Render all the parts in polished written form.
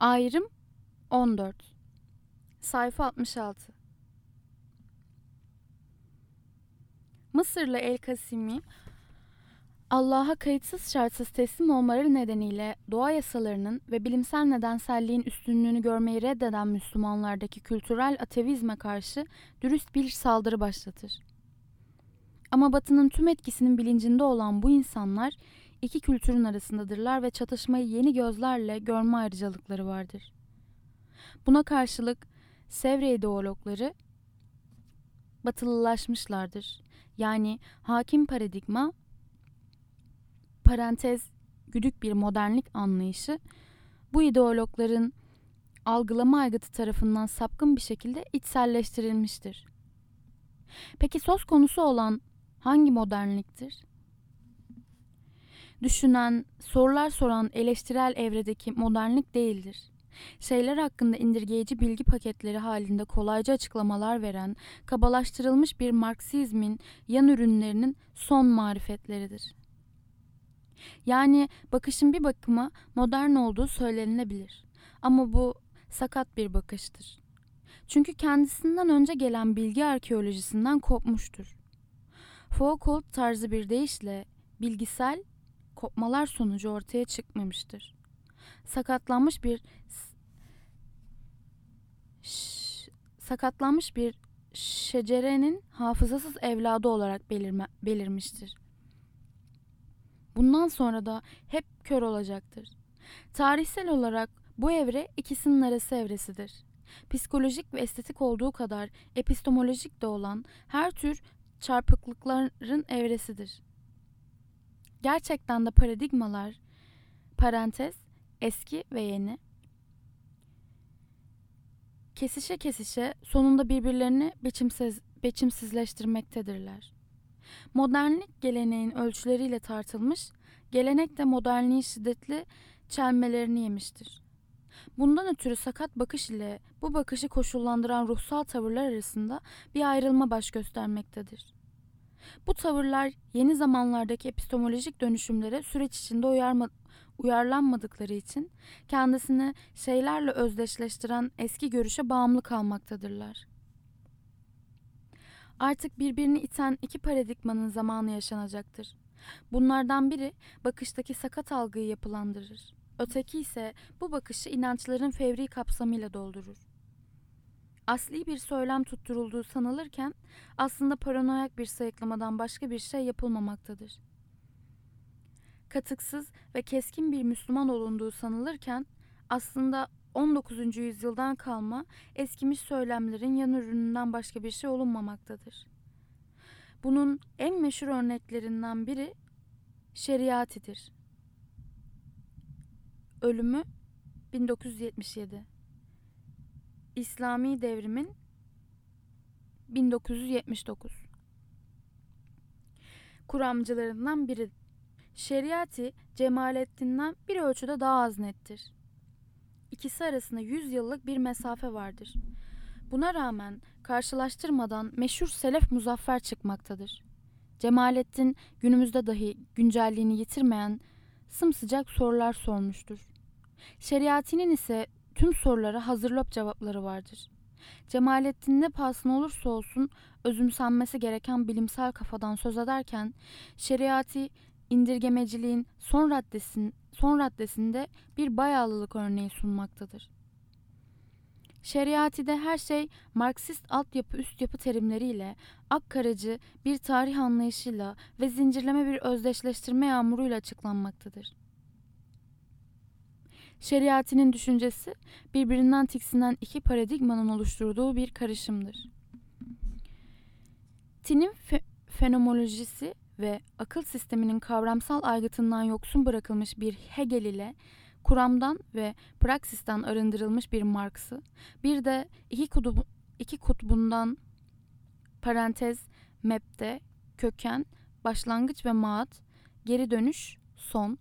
Ayrım 14. Sayfa 66. Mısırlı El-Kasimi, Allah'a kayıtsız şartsız teslim olmaları nedeniyle doğa yasalarının ve bilimsel nedenselliğin üstünlüğünü görmeyi reddeden Müslümanlardaki kültürel atevizme karşı dürüst bir saldırı başlatır. Ama Batı'nın tüm etkisinin bilincinde olan bu insanlar iki kültürün arasındadırlar ve çatışmayı yeni gözlerle görme ayrıcalıkları vardır. Buna karşılık Sevre ideologları batılılaşmışlardır. Yani hakim paradigma, parantez güdük bir modernlik anlayışı, bu ideologların algılama aygıtı tarafından sapkın bir şekilde içselleştirilmiştir. Peki söz konusu olan hangi modernliktir? Düşünen, sorular soran eleştirel evredeki modernlik değildir. Şeyler hakkında indirgeyici bilgi paketleri halinde kolayca açıklamalar veren, kabalaştırılmış bir Marksizmin yan ürünlerinin son marifetleridir. Yani bakışın bir bakıma modern olduğu söylenilebilir. Ama bu sakat bir bakıştır. Çünkü kendisinden önce gelen bilgi arkeolojisinden kopmuştur. Foucault tarzı bir deyişle bilgisel kopmalar sonucu ortaya çıkmamıştır. Sakatlanmış bir şecerenin hafızasız evladı olarak belirmiştir. Bundan sonra da hep kör olacaktır. Tarihsel olarak bu evre ikisinin arası evresidir. Psikolojik ve estetik olduğu kadar epistemolojik de olan her tür çarpıklıkların evresidir. Gerçekten de paradigmalar, parantez, eski ve yeni, kesişe kesişe sonunda birbirlerini biçimsizleştirmektedirler. Modernlik geleneğin ölçüleriyle tartılmış, gelenek de modernliğin şiddetli çelmelerini yemiştir. Bundan ötürü sakat bakış ile bu bakışı koşullandıran ruhsal tavırlar arasında bir ayrılma baş göstermektedir. Bu tavırlar yeni zamanlardaki epistemolojik dönüşümlere süreç içinde uyarlanmadıkları için kendisini şeylerle özdeşleştiren eski görüşe bağımlı kalmaktadırlar. Artık birbirini iten iki paradigmanın zamanı yaşanacaktır. Bunlardan biri bakıştaki sakat algıyı yapılandırır. Öteki ise bu bakışı inançların fevri kapsamıyla doldurur. Asli bir söylem tutturulduğu sanılırken aslında paranoyak bir sayıklamadan başka bir şey yapılmamaktadır. Katıksız ve keskin bir Müslüman olunduğu sanılırken aslında 19. yüzyıldan kalma eskimiş söylemlerin yan ürününden başka bir şey olunmamaktadır. Bunun en meşhur örneklerinden biri şeriatidir. Ölümü 1977. İslami devrimin 1979. Kuramcılarından biri. Şeriati Cemalettin'den bir ölçüde daha az nettir. İkisi arasında 100 yıllık bir mesafe vardır. Buna rağmen karşılaştırmadan meşhur Selef muzaffer çıkmaktadır. Cemalettin günümüzde dahi güncelliğini yitirmeyen sımsıcak sorular sormuştur. Şeriatinin ise tüm sorulara hazırlop cevapları vardır. Cemalettin ne pahasına olursa olsun özümsenmesi gereken bilimsel kafadan söz ederken şeriati indirgemeciliğin son raddesinde bir bayağılılık örneği sunmaktadır. Şeriatide her şey Marksist altyapı üst yapı terimleriyle, akkaracı bir tarih anlayışıyla ve zincirleme bir özdeşleştirme yağmuruyla açıklanmaktadır. Şeriatinin düşüncesi birbirinden tiksinen iki paradigmanın oluşturduğu bir karışımdır. Tin'in fenomenolojisi ve akıl sisteminin kavramsal aygıtından yoksun bırakılmış bir Hegel ile kuramdan ve praksisten arındırılmış bir Marx'ı, bir de iki kutbundan parantez, mebde, köken, başlangıç ve maat, geri dönüş, son,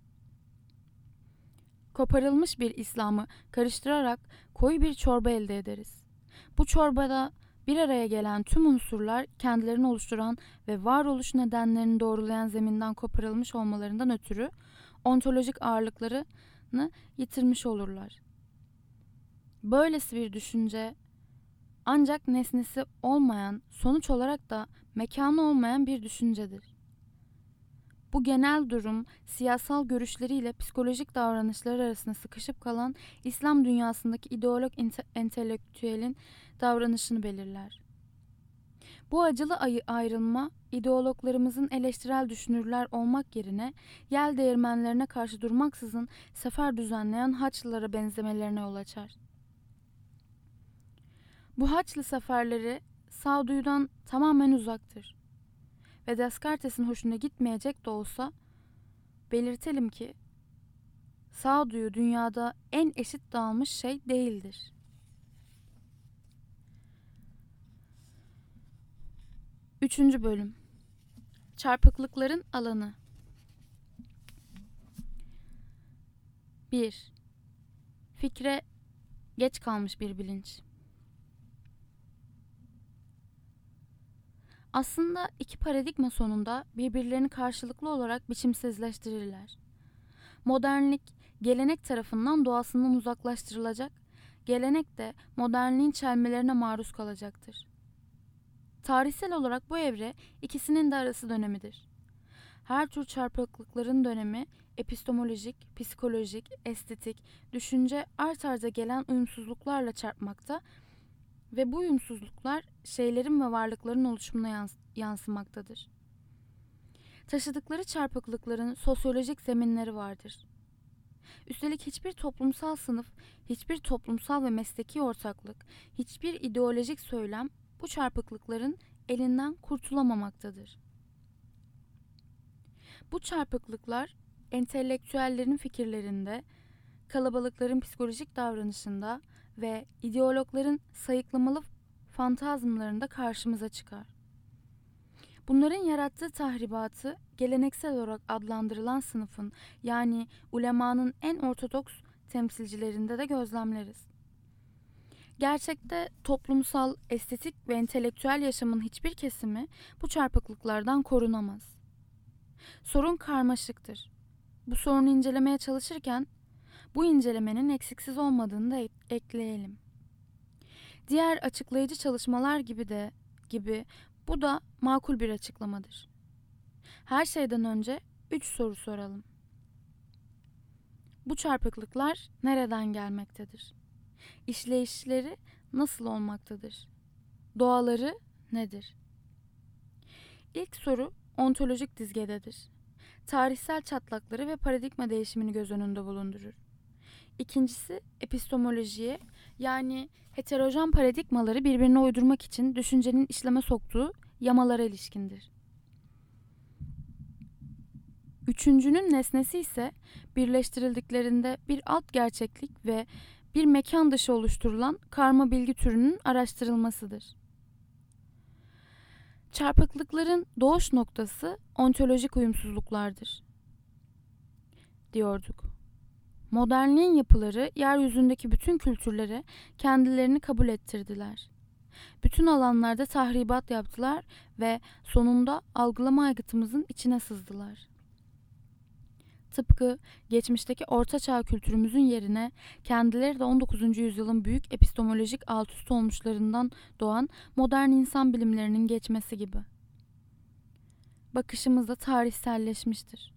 koparılmış bir İslam'ı karıştırarak koyu bir çorba elde ederiz. Bu çorbada bir araya gelen tüm unsurlar kendilerini oluşturan ve varoluş nedenlerini doğrulayan zeminden koparılmış olmalarından ötürü ontolojik ağırlıklarını yitirmiş olurlar. Böylesi bir düşünce ancak nesnesi olmayan, sonuç olarak da mekanı olmayan bir düşüncedir. Bu genel durum, siyasal görüşleriyle psikolojik davranışlar arasında sıkışıp kalan İslam dünyasındaki ideolog entelektüelin davranışını belirler. Bu acılı ayrılma, ideologlarımızın eleştirel düşünürler olmak yerine yel değirmenlerine karşı durmaksızın sefer düzenleyen Haçlılara benzemelerine yol açar. Bu Haçlı seferleri sağduyudan tamamen uzaktır. Ve Descartes'in hoşuna gitmeyecek de olsa belirtelim ki sağduyu dünyada en eşit dağılmış şey değildir. Üçüncü bölüm. Çarpıklıkların alanı. 1. Fikre geç kalmış bir bilinç. Aslında iki paradigma sonunda birbirlerini karşılıklı olarak biçimsizleştirirler. Modernlik, gelenek tarafından doğasından uzaklaştırılacak, gelenek de modernliğin çelmelerine maruz kalacaktır. Tarihsel olarak bu evre ikisinin de arası dönemidir. Her tür çarpıklıkların dönemi epistemolojik, psikolojik, estetik, düşünce art arda gelen uyumsuzluklarla çarpmakta ve bu uyumsuzluklar şeylerin ve varlıkların oluşumuna yansımaktadır. Taşıdıkları çarpıklıkların sosyolojik zeminleri vardır. Üstelik hiçbir toplumsal sınıf, hiçbir toplumsal ve mesleki ortaklık, hiçbir ideolojik söylem bu çarpıklıkların elinden kurtulamamaktadır. Bu çarpıklıklar entelektüellerin fikirlerinde, kalabalıkların psikolojik davranışında ve ideologların sayıklamalı fantazmlarında karşımıza çıkar. Bunların yarattığı tahribatı geleneksel olarak adlandırılan sınıfın yani ulemanın en ortodoks temsilcilerinde de gözlemleriz. Gerçekte toplumsal, estetik ve entelektüel yaşamın hiçbir kesimi bu çarpıklıklardan korunamaz. Sorun karmaşıktır. Bu sorunu incelemeye çalışırken bu incelemenin eksiksiz olmadığını da ekleyelim. Diğer açıklayıcı çalışmalar gibi bu da makul bir açıklamadır. Her şeyden önce 3 soru soralım. Bu çarpıklıklar nereden gelmektedir? İşleyişleri nasıl olmaktadır? Doğaları nedir? İlk soru ontolojik dizgededir. Tarihsel çatlakları ve paradigma değişimini göz önünde bulundurur. İkincisi epistemolojiye yani heterojen paradigmaları birbirine uydurmak için düşüncenin işleme soktuğu yamalara ilişkindir. Üçüncünün nesnesi ise birleştirildiklerinde bir alt gerçeklik ve bir mekan dışı oluşturulan karma bilgi türünün araştırılmasıdır. Çarpıklıkların doğuş noktası ontolojik uyumsuzluklardır, diyorduk. Modernliğin yapıları yeryüzündeki bütün kültürlere kendilerini kabul ettirdiler. Bütün alanlarda tahribat yaptılar ve sonunda algılama aygıtımızın içine sızdılar. Tıpkı geçmişteki ortaçağ kültürümüzün yerine kendileri de 19. yüzyılın büyük epistemolojik altüst olmuşlarından doğan modern insan bilimlerinin geçmesi gibi. Bakışımız da tarihselleşmiştir.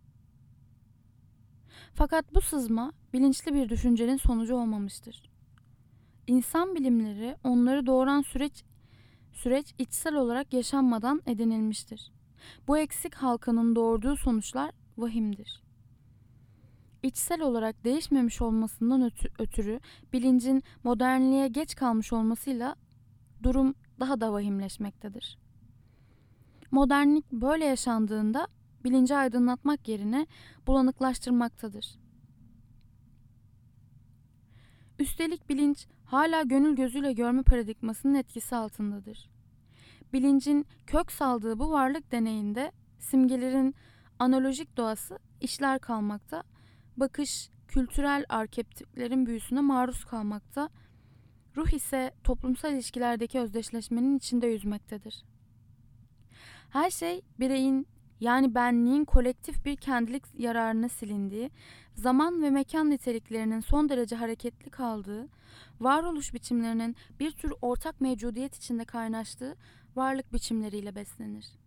Fakat bu sızma bilinçli bir düşüncenin sonucu olmamıştır. İnsan bilimleri onları doğuran süreç içsel olarak yaşanmadan edinilmiştir. Bu eksik halkanın doğurduğu sonuçlar vahimdir. İçsel olarak değişmemiş olmasından ötürü bilincin modernliğe geç kalmış olmasıyla durum daha da vahimleşmektedir. Modernlik böyle yaşandığında bilinci aydınlatmak yerine bulanıklaştırmaktadır. Üstelik bilinç hala gönül gözüyle görme paradigmasının etkisi altındadır. Bilincin kök saldığı bu varlık deneyinde simgelerin analojik doğası işler kalmakta, bakış kültürel arketiplerin büyüsüne maruz kalmakta, ruh ise toplumsal ilişkilerdeki özdeşleşmenin içinde yüzmektedir. Her şey bireyin yani benliğin kolektif bir kendilik yararına silindiği, zaman ve mekan niteliklerinin son derece hareketli kaldığı, varoluş biçimlerinin bir tür ortak mevcudiyet içinde kaynaştığı varlık biçimleriyle beslenir.